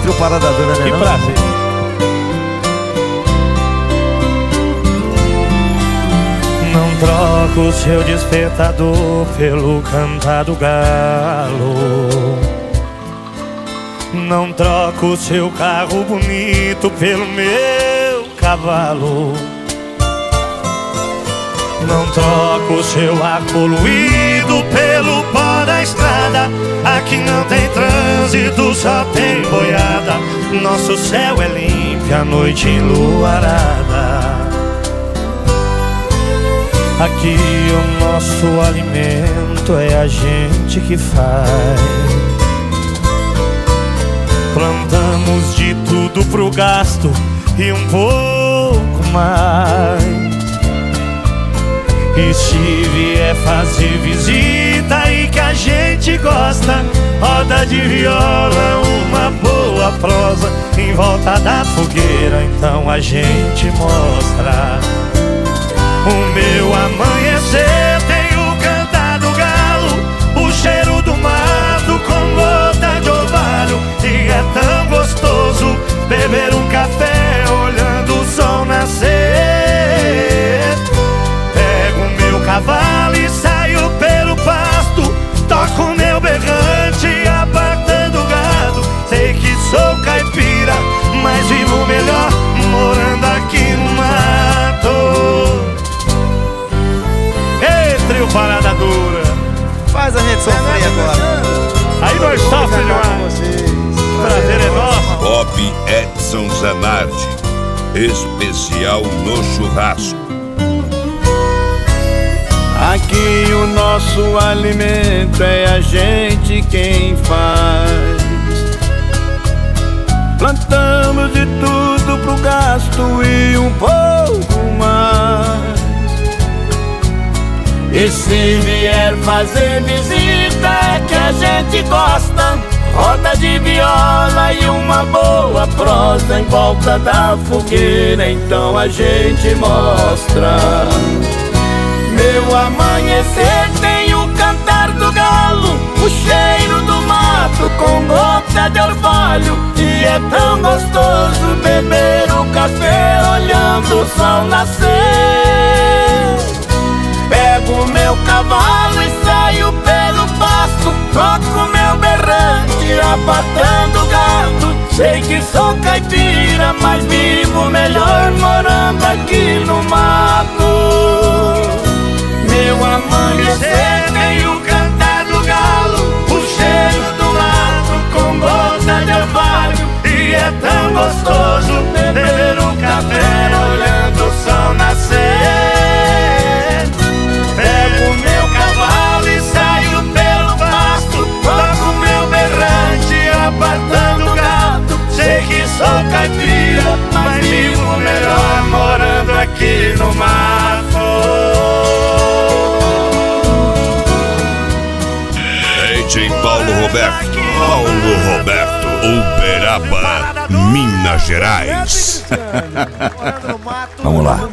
Trio Parada Dura, né? Que prazer. Não troco o seu despertador pelo cantar do galo. Não troco o seu carro bonito pelo meu cavalo. Não troco o seu ar poluído pelo pó da estrada. Aqui não tem trânsito, só tem boiada. Nosso céu é limpo, a noite enluarada. Aqui o nosso alimento é a gente que faz. Plantamos de tudo pro gasto e um pouco mais. E se vier fazer visita e que a gente gosta, roda de viola, uma boa prosa em volta da fogueira, então a gente mostra. O meu amanhecer tem o cantar do galo, o cheiro do mato com gota de orvalho. E é tão gostoso beber um café olhando o sol nascer. Pego o meu cavalo e saio pelo pasto, toco o meu berrante apartando o gado. Sei que sou caipira, mas vivo melhor morando aqui no mato. Trio Parada Dura. Faz a gente sofrer agora. Aí nós sofremos demais. Prazer é nosso. Bob Edson Zanardi, especial no churrasco. Aqui o nosso alimento é a gente quem faz. Plantamos de tudo pro gasto e um pouco mais. E se vier fazer visita é que a gente gosta, roda de viola e uma boa prosa em volta da fogueira, então a gente mostra. Meu amanhecer tem o cantar do galo, o cheiro do mato com gota de orvalho. E é tão gostoso beber o café olhando o sol nascer. Pego meu cavalo e saio pelo pasto, toco meu berrante apartando o gado. Sei que sou caipira, mas vivo melhor morando aqui no mato. Meu amanhecer tem o cantar do galo, o cheiro do mato com gota de orvalho. E é tão gostoso beber um café olhando o sol nascer. Pego meu cavalo e saio pelo pasto, toco meu berrante apartando o gado. Sei que sou caipira, mas vivo melhor morando aqui no mato. DJ Paulo Roberto, Uberaba, Minas Gerais. Vamos lá.